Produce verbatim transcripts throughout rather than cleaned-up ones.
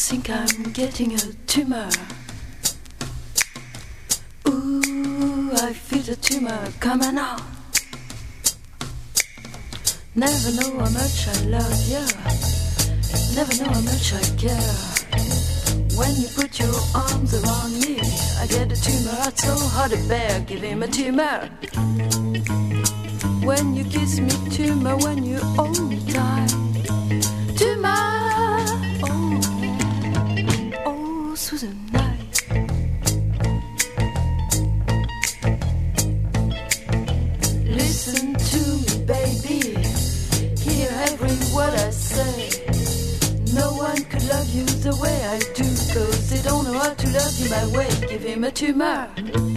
think I'm getting a tumor. Ooh, I feel the tumor coming on. Never know how much I love you. Never know how much I care. When you put your arms around me, I get a tumor, it's so hard to bear. Give him a tumor. When you kiss me, tumor, when you hold me tight. Tumor, oh, oh, through the night. Listen to me, baby. Hear every word I say. No one could love you the way I do, cause they don't know how to love you my way. Give him a tumor.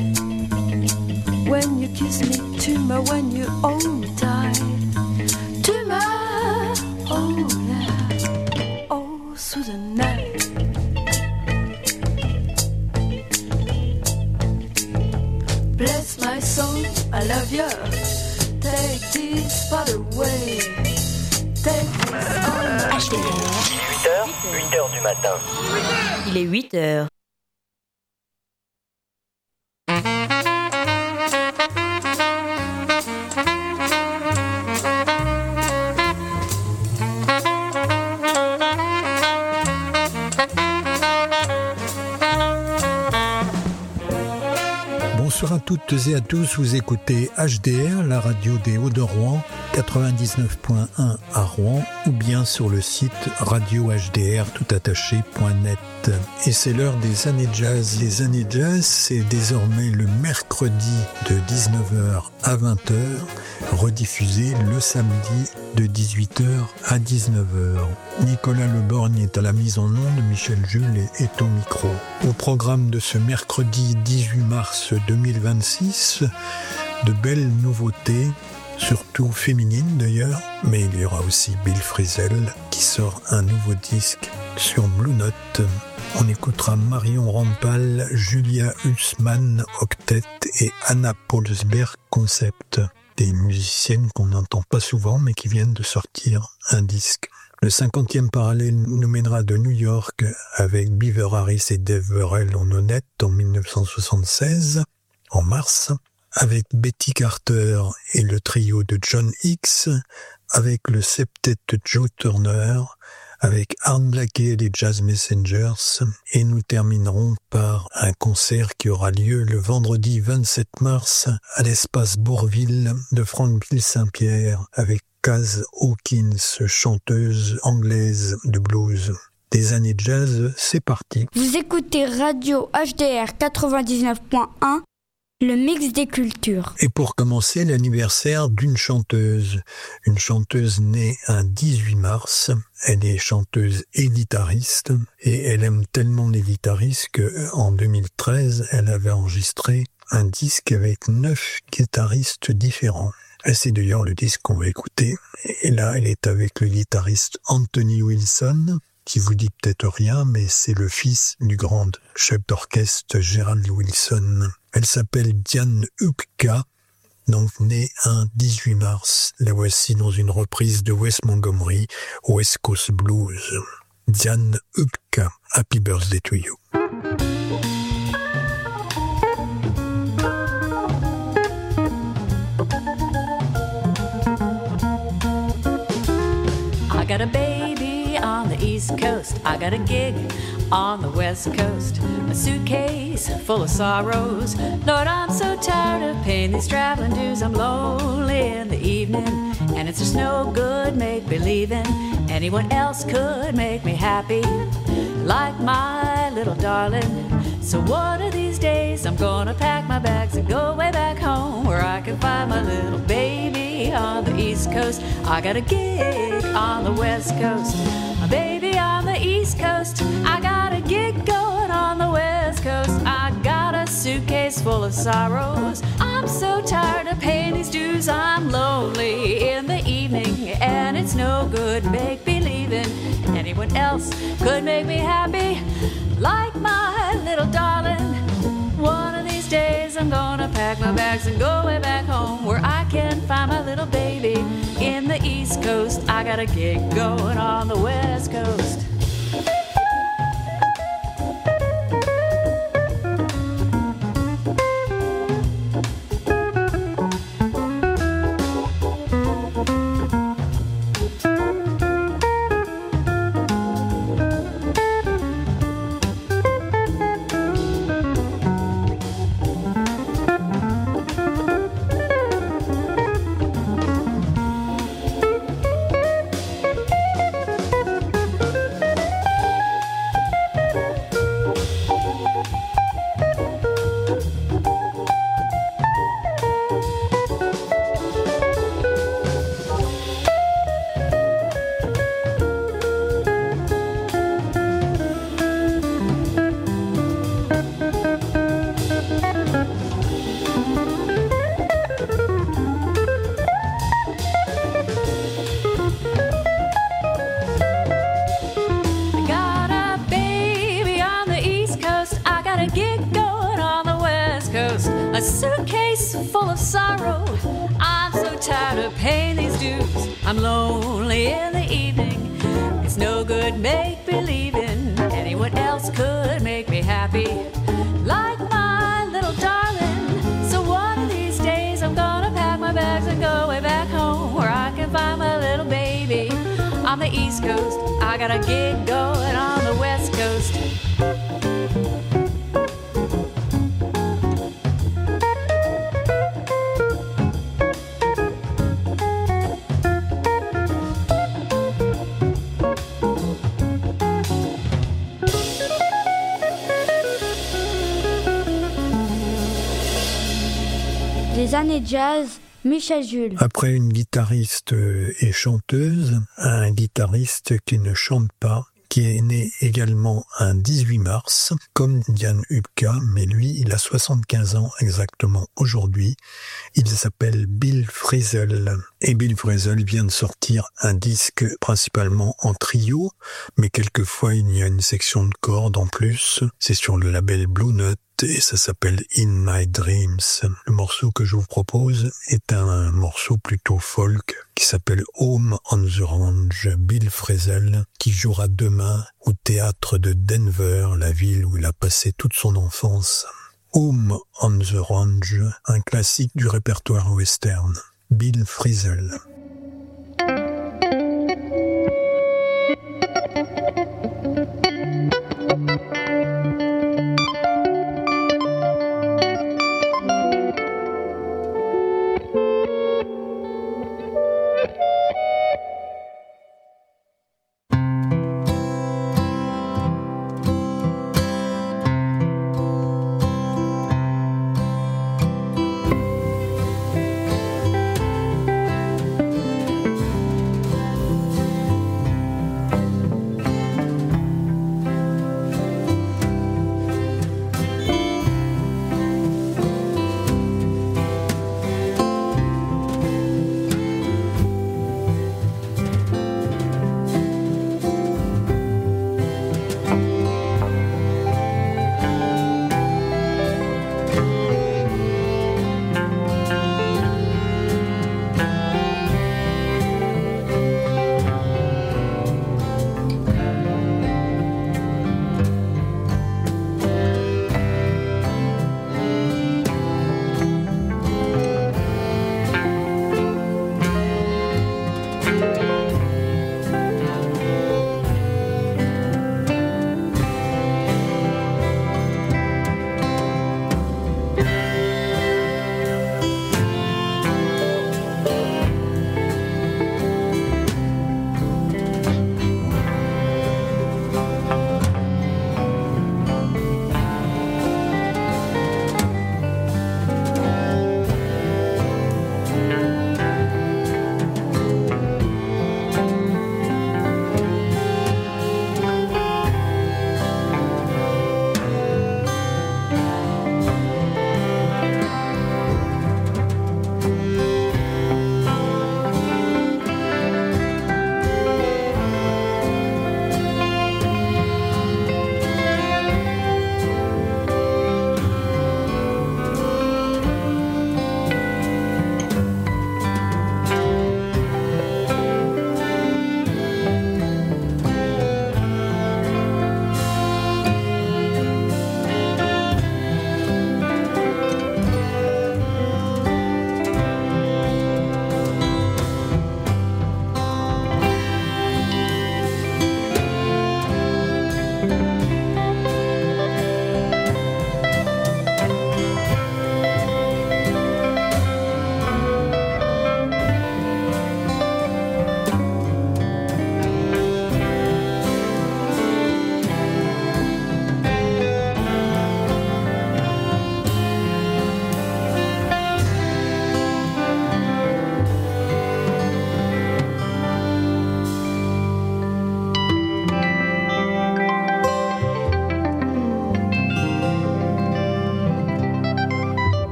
When you kiss me, tumor, when you hold me tight. Tumor, oh yeah, oh through the night. Bless my soul, I love you. Take this spot away. Take this on. H D R. huit heures, huit heures du matin. Il est huit heures. Bonsoir à toutes et à tous, vous écoutez H D R, la radio des Hauts-de-Rouen, quatre-vingt-dix-neuf point un à Rouen, ou bien sur le site radio h d r tout attaché point net. Et c'est l'heure des années jazz. Les années jazz, c'est désormais le mercredi de dix-neuf heures à vingt heures, rediffusé le samedi de dix-huit heures à dix-neuf heures. Nicolas Leborgne est à la mise en onde, Michel Jules est au micro. Au programme de ce mercredi dix-huit mars deux mille vingt-six, de belles nouveautés, surtout féminines d'ailleurs, mais il y aura aussi Bill Frisell qui sort un nouveau disque sur Blue Note. On écoutera Marion Rampal, Julia Hussmann Octet et Anna Paulsberg Concept, des musiciennes qu'on n'entend pas souvent mais qui viennent de sortir un disque. Le cinquantième parallèle nous mènera de New York avec Beaver Harris et Dave Burrell en honnête en dix-neuf cent soixante-seize, en mars, avec Betty Carter et le trio de John Hicks, avec le septet de Joe Turner, avec Art Blakey et les Jazz Messengers, et nous terminerons par un concert qui aura lieu le vendredi vingt-sept mars à l'espace Bourville de Franqueville Saint-Pierre avec Kaz Hawkins, chanteuse anglaise de blues. Des années jazz, c'est parti. Vous écoutez Radio H D R quatre-vingt-dix-neuf point un, le mix des cultures. Et pour commencer, l'anniversaire d'une chanteuse. Une chanteuse née un dix-huit mars. Elle est chanteuse et guitariste. Et elle aime tellement les guitaristes qu'en deux mille treize, elle avait enregistré un disque avec neuf guitaristes différents. Et c'est d'ailleurs le disque qu'on va écouter. Et là, elle est avec le guitariste Anthony Wilson, qui vous dit peut-être rien, mais c'est le fils du grand chef d'orchestre Gerald Wilson. Elle s'appelle Diane Hupka, donc née un dix-huit mars. La voici dans une reprise de Wes Montgomery, West Coast Blues. Diane Hupka, Happy Birthday to you. I got a baby on the East Coast. I got a gig on the West Coast. A suitcase full of sorrows. Lord, I'm so tired of paying these traveling dues. I'm lonely in the evening, and it's just no good make-believing. Anyone else could make me happy, like my little darling. So one of these days I'm gonna pack my bags and go way back home, where I can find my little baby on the East Coast. I got a gig on the West Coast, a baby on the East Coast. I got a gig going on the West Coast. I got a suitcase full of sorrows. I'm so tired of paying these dues. I'm lonely in the evening, and it's no good make-believing. Anyone else could make me happy, like my little darling. One of these days I'm gonna pack my bags and go way back home, where I can find my little baby in the East Coast. I got a gig going on the West Coast. A suitcase full of sorrow. I'm so tired of paying these dues. I'm lonely in the evening. It's no good make-believing. Anyone else could make me happy, like my little darling. So one of these days I'm gonna pack my bags and go way back home, where I can find my little baby. On the East Coast, I got a gig going on the West Coast. Les années jazz, Michel Jules. Après une guitariste et chanteuse, un guitariste qui ne chante pas, qui est né également un dix-huit mars, comme Diane Hupka, mais lui, il a soixante-quinze ans exactement aujourd'hui. Il s'appelle Bill Frisell. Et Bill Frisell vient de sortir un disque principalement en trio, mais quelquefois il y a une section de cordes en plus. C'est sur le label Blue Note et ça s'appelle In My Dreams. Le morceau que je vous propose est un morceau plutôt folk qui s'appelle Home on the Range. Bill Frisell qui jouera demain au théâtre de Denver, la ville où il a passé toute son enfance. Home on the Range, un classique du répertoire western. Bill Frisell.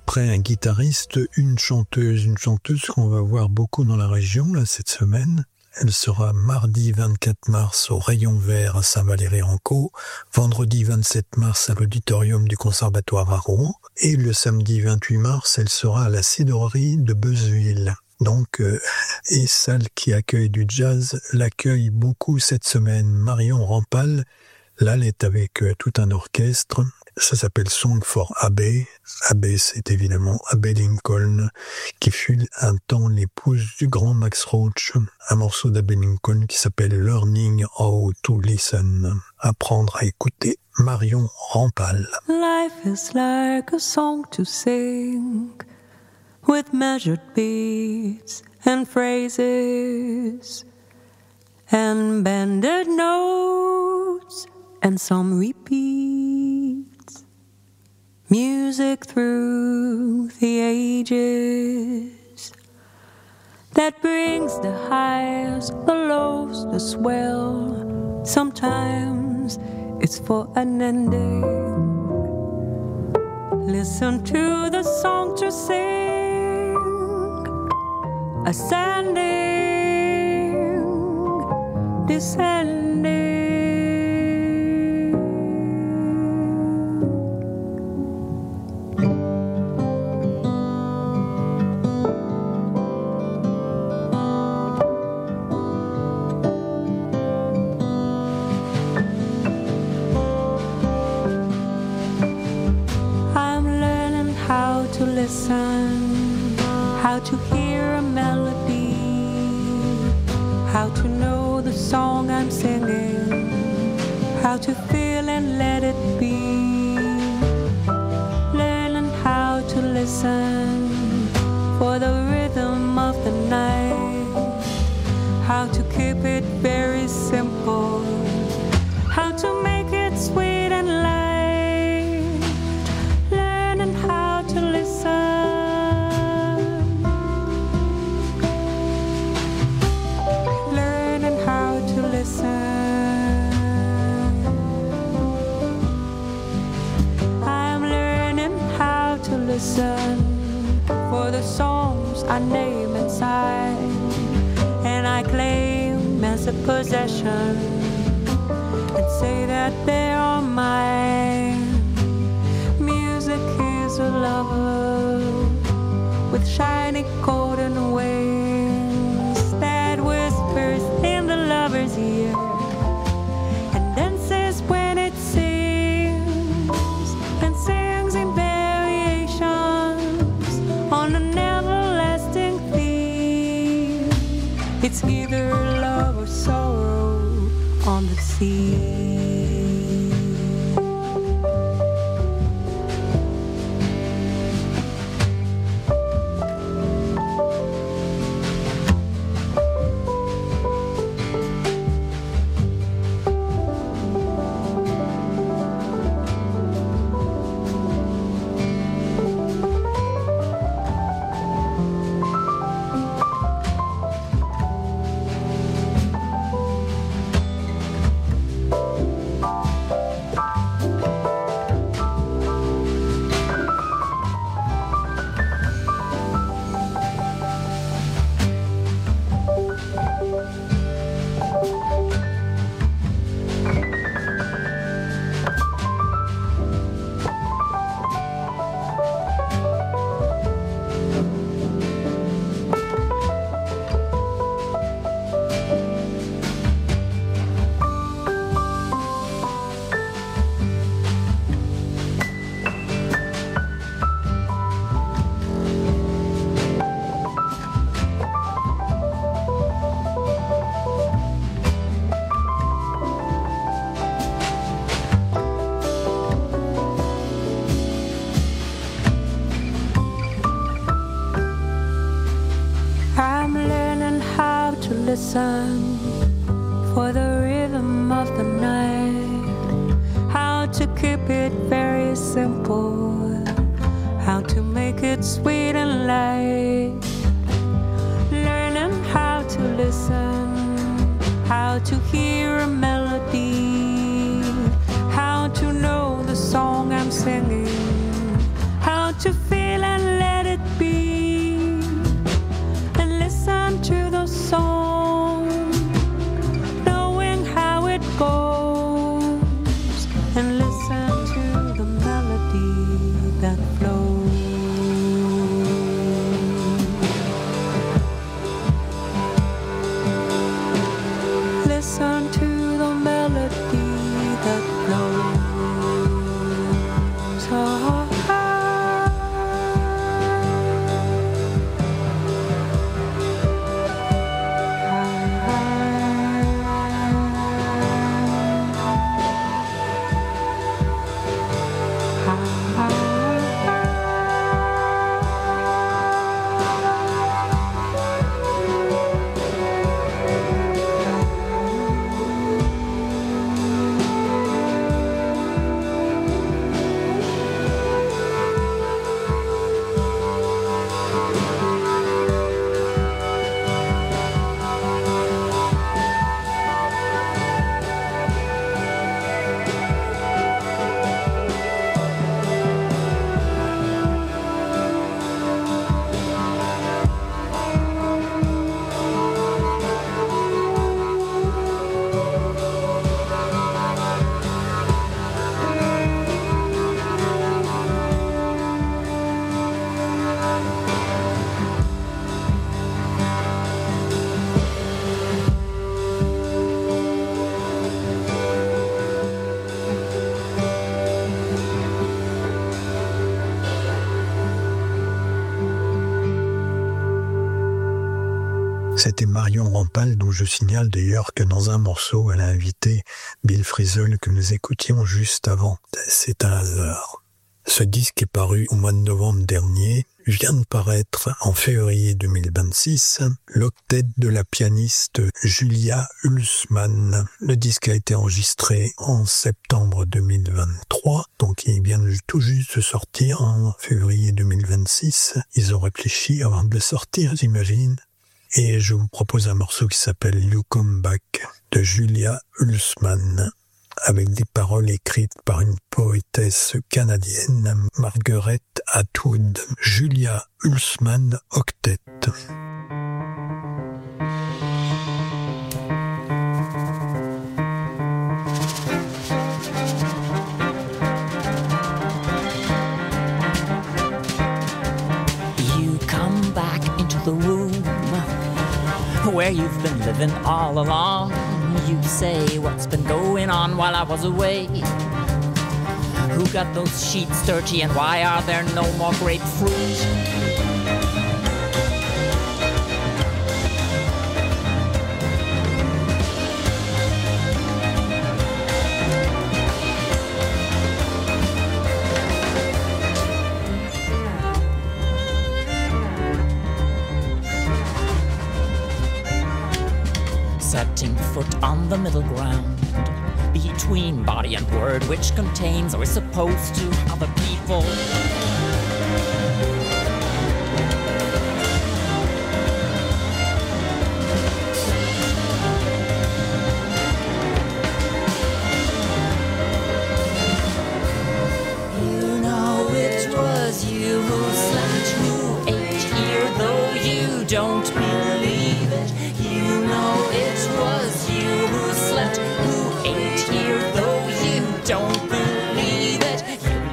après un guitariste, une chanteuse, une chanteuse qu'on va voir beaucoup dans la région là cette semaine. Elle sera mardi vingt-quatre mars au Rayon Vert à Saint-Valery-en-Caux, vendredi vingt-sept mars à l'auditorium du Conservatoire à Rouen, et le samedi vingt-huit mars, elle sera à la Cidrerie de Beuzeville. Donc, euh, et salle qui accueille du jazz l'accueille beaucoup cette semaine. Marion Rampal, là, elle est avec euh, tout un orchestre. Ça s'appelle Song for Abbey. Abbey, c'est évidemment Abbey Lincoln, qui fut un temps l'épouse du grand Max Roach. Un morceau d'Abbey Lincoln qui s'appelle Learning How to Listen. Apprendre à écouter. Marion Rampal. Life is like a song to sing, with measured beats and phrases, and bended notes, and some repeats. Music through the ages that brings the highs, the lows, the swell. Sometimes it's for an ending. Listen to the song to sing, ascending, descending. To listen, how to hear a melody, how to know the song I'm singing, how to feel and let it be, learning how to listen for the rhythm of the night, how to keep it very simple, how to make it sweet and light. Listen for the songs I name inside, and I claim as a possession, and say that they are mine. Music is a lover with shiny golden wings that whispers in the lover's ear and dances when it sings, and sings in on an everlasting theme. It's either love or sorrow on the sea. Listen for the rhythm of the night, how to keep it very simple, how to make it sweet and light, learning how to listen, how to hear a melody, how to know the song I'm singing, how to feel and C'était Marion Rampal, dont je signale d'ailleurs que dans un morceau, elle a invité Bill Frisell que nous écoutions juste avant. C'est un hasard. Ce disque est paru au mois de novembre dernier, vient de paraître en février deux mille vingt-six, l'octet de la pianiste Julia Hulsmann. Le disque a été enregistré en septembre deux mille vingt-trois, donc il vient tout juste de sortir en février deux mille vingt-six. Ils ont réfléchi avant de le sortir, j'imagine. Et je vous propose un morceau qui s'appelle You Come Back de Julia Hulsmann, avec des paroles écrites par une poétesse canadienne, Margaret Atwood. Julia Hulsmann Octet. You come back into the room where you've been living all along. You say what's been going on while I was away. Who got those sheets dirty and why are there no more grapefruit? Setting foot on the middle ground between body and word, which contains or is supposed to other people. You know it was you who slept, who ate here, though you don't believe it. You know it was you who slept, who ate here, though you don't believe it.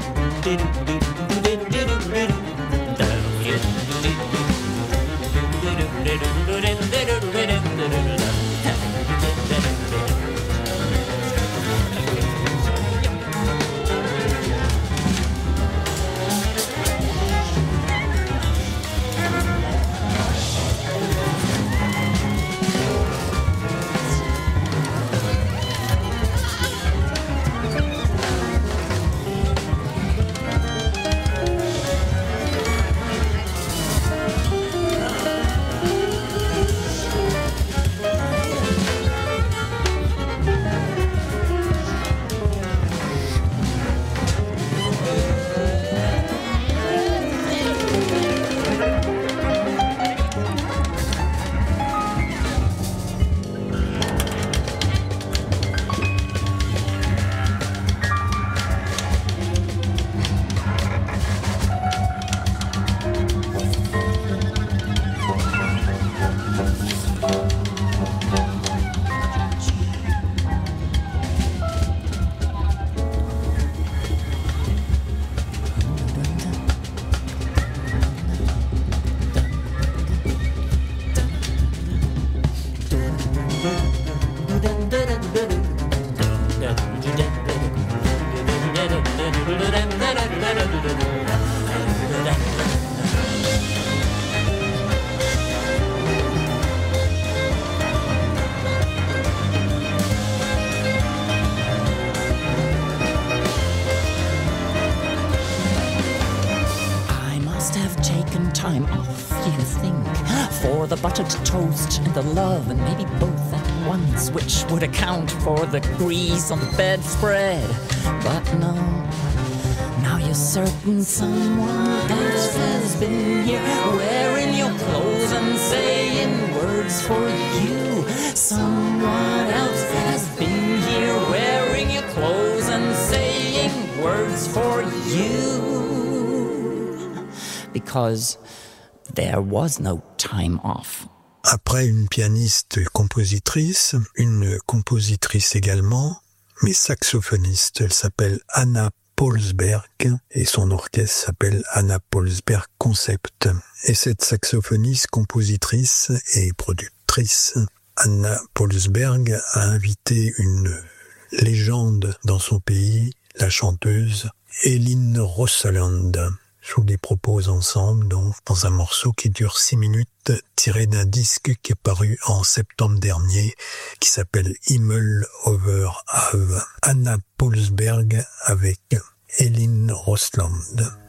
Time off, you think, for the buttered toast and the love, and maybe both at once, which would account for the grease on the bedspread. But no, now you're certain someone else has been here, wearing your clothes and saying words for you. Someone else has been here, wearing your clothes and saying words for you. Because there was no time off. Après une pianiste compositrice, une compositrice également, mais saxophoniste, elle s'appelle Anna Paulsberg et son orchestre s'appelle Anna Paulsberg Concept. Et cette saxophoniste, compositrice et productrice, Anna Paulsberg a invité une légende dans son pays, la chanteuse Elin Rossaland. Je vous les propose ensemble, donc, dans un morceau qui dure six minutes, tiré d'un disque qui est paru en septembre dernier, qui s'appelle Himmel over Have. Anna Paulsberg avec Elin Rosland.